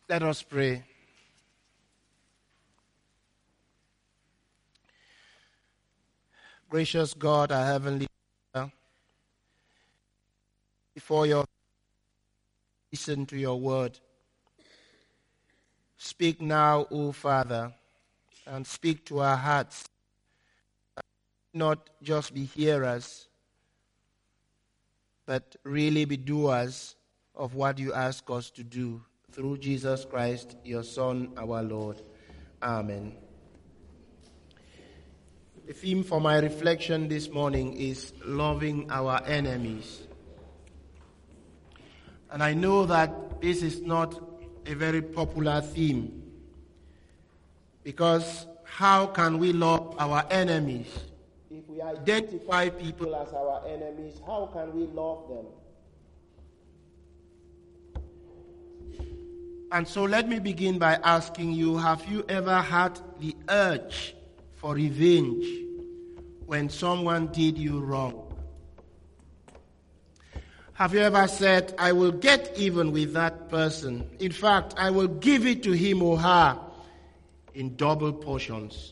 Let us pray. Gracious God, our Heavenly Father, before your listen to your word. Speak now, O Father, and speak to our hearts. Not just be hearers, but really be doers of what you ask us to do. Through Jesus Christ, your Son, our Lord. Amen. The theme for my reflection this morning is loving our enemies. And I know that this is not a very popular theme, because how can we love our enemies? If we identify people as our enemies, how can we love them? And so let me begin by asking you, have you ever had the urge for revenge when someone did you wrong? Have you ever said, I will get even with that person. In fact, I will give it to him or her in double portions.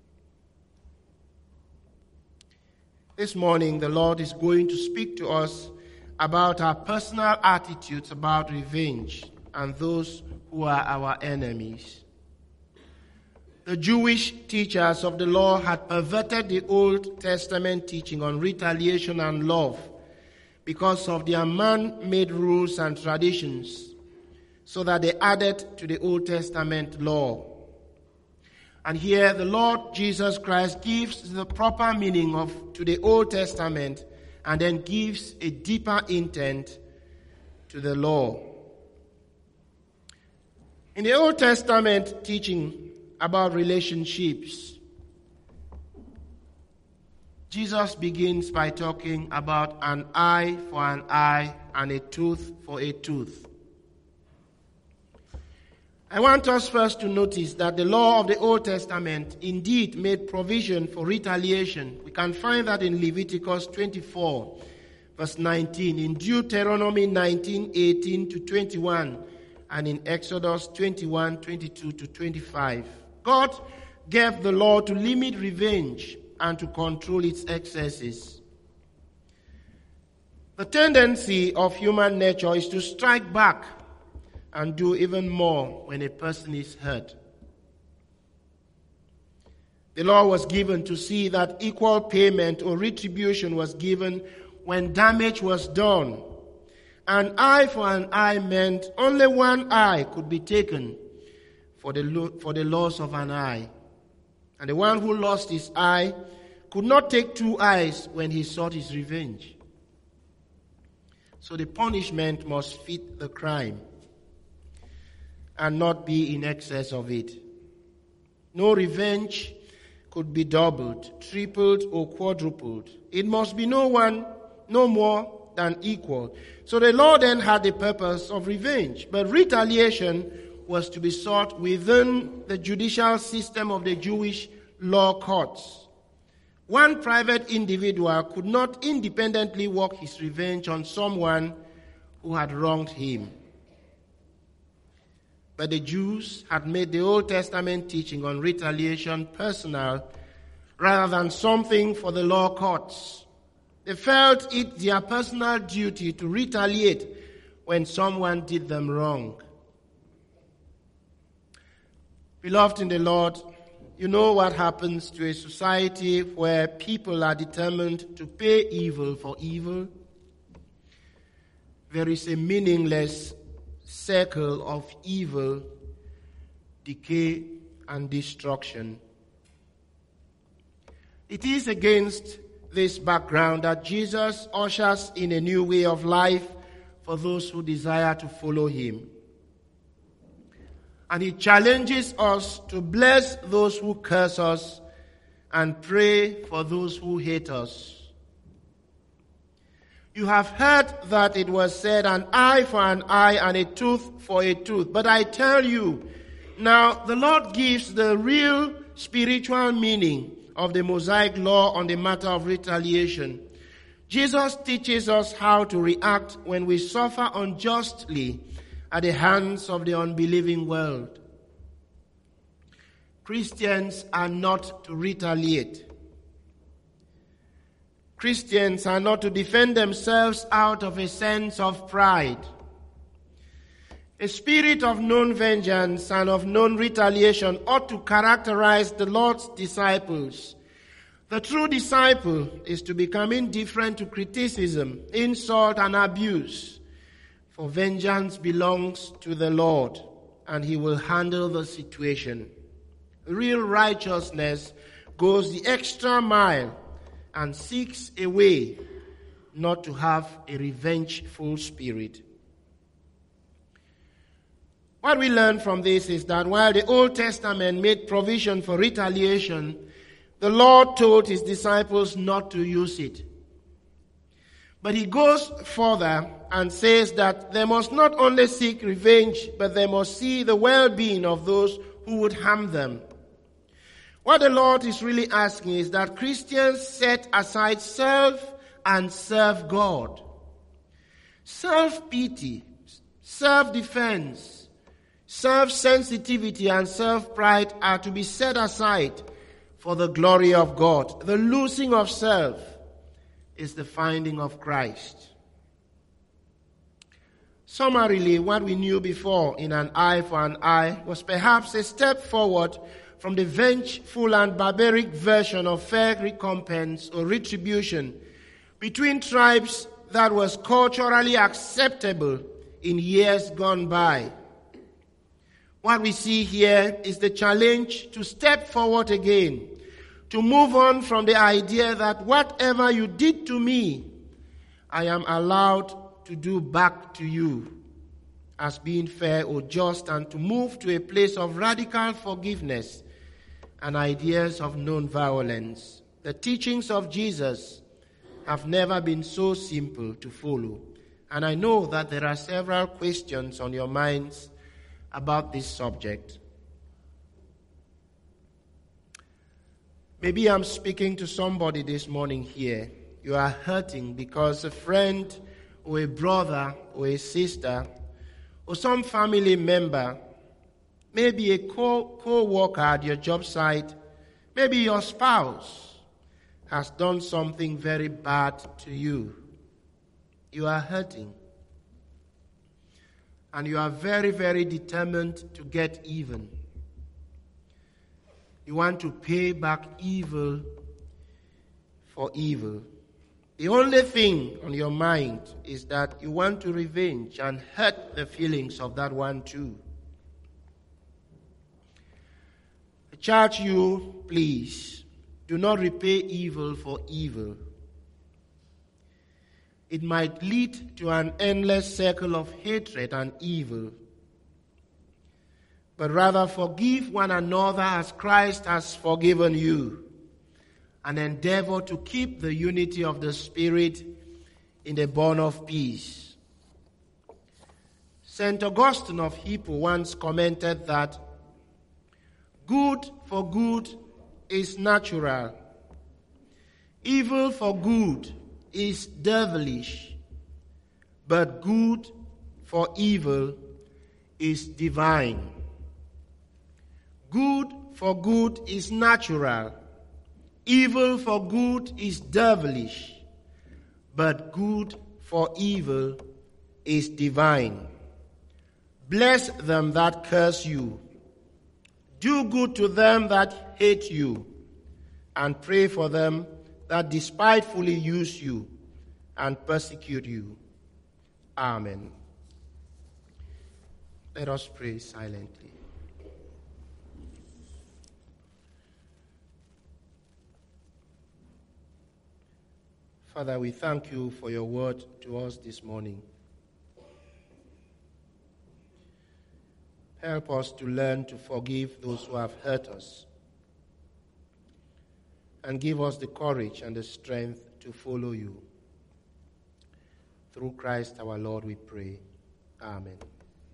This morning, the Lord is going to speak to us about our personal attitudes about revenge and those who are our enemies. The Jewish teachers of the law had perverted the Old Testament teaching on retaliation and love because of their man-made rules and traditions, so that they added to the Old Testament law. And here the Lord Jesus Christ gives the proper meaning to the Old Testament and then gives a deeper intent to the law. In the Old Testament teaching about relationships, Jesus begins by talking about an eye for an eye and a tooth for a tooth. I want us first to notice that the law of the Old Testament indeed made provision for retaliation. We can find that in Leviticus 24, verse 19, in Deuteronomy 19, 18 to 21, and in Exodus 21, 22 to 25. God gave the law to limit revenge and to control its excesses. The tendency of human nature is to strike back and do even more when a person is hurt. The law was given to see that equal payment or retribution was given when damage was done. An eye for an eye meant only one eye could be taken for the loss of an eye. And the one who lost his eye could not take two eyes when he sought his revenge. So the punishment must fit the crime and not be in excess of it. No revenge could be doubled, tripled, or quadrupled. It must be no more than equal. So the law then had the purpose of revenge, but retaliation was to be sought within the judicial system of the Jewish law courts. One private individual could not independently work his revenge on someone who had wronged him. But the Jews had made the Old Testament teaching on retaliation personal rather than something for the law courts. They felt it their personal duty to retaliate when someone did them wrong. Beloved in the Lord, you know what happens to a society where people are determined to pay evil for evil. There is a meaningless circle of evil, decay, and destruction. It is against this background that Jesus ushers in a new way of life for those who desire to follow him. And he challenges us to bless those who curse us and pray for those who hate us. You have heard that it was said, an eye for an eye and a tooth for a tooth. But I tell you, now the Lord gives the real spiritual meaning of the Mosaic law on the matter of retaliation. Jesus teaches us how to react when we suffer unjustly at the hands of the unbelieving world. Christians are not to retaliate. Christians are not to defend themselves out of a sense of pride. A spirit of known vengeance and of known retaliation ought to characterize the Lord's disciples. The true disciple is to become indifferent to criticism, insult, and abuse, for vengeance belongs to the Lord, and he will handle the situation. Real righteousness goes the extra mile and seeks a way not to have a revengeful spirit. What we learn from this is that while the Old Testament made provision for retaliation, the Lord told his disciples not to use it. But he goes further and says that they must not only seek revenge, but they must see the well-being of those who would harm them. What the Lord is really asking is that Christians set aside self and serve God. Self-pity, self-defense, self-sensitivity, and self-pride are to be set aside for the glory of God. The losing of self is the finding of Christ. Summarily, what we knew before in an eye for an eye was perhaps a step forward from the vengeful and barbaric version of fair recompense or retribution between tribes that was culturally acceptable in years gone by. What we see here is the challenge to step forward again, to move on from the idea that whatever you did to me, I am allowed to do back to you as being fair or just, and to move to a place of radical forgiveness and ideas of non-violence. The teachings of Jesus have never been so simple to follow, and I know that there are several questions on your minds about this subject. Maybe I'm speaking to somebody this morning here. You are hurting because a friend or a brother or a sister or some family member, maybe a co-worker at your job site, maybe your spouse, has done something very bad to you. You are hurting. And you are very, very determined to get even. You want to pay back evil for evil. The only thing on your mind is that you want to revenge and hurt the feelings of that one too. I charge you, please, do not repay evil for evil. It might lead to an endless circle of hatred and evil. But rather forgive one another as Christ has forgiven you, and endeavor to keep the unity of the Spirit in the bond of peace. St. Augustine of Hippo once commented that good for good is natural, evil for good is devilish, but good for evil is divine. Good for good is natural, evil for good is devilish, but good for evil is divine. Bless them that curse you, do good to them that hate you, and pray for them that despitefully use you and persecute you. Amen. Let us pray silently. Father, we thank you for your word to us this morning. Help us to learn to forgive those who have hurt us, and give us the courage and the strength to follow you. Through Christ our Lord we pray. Amen.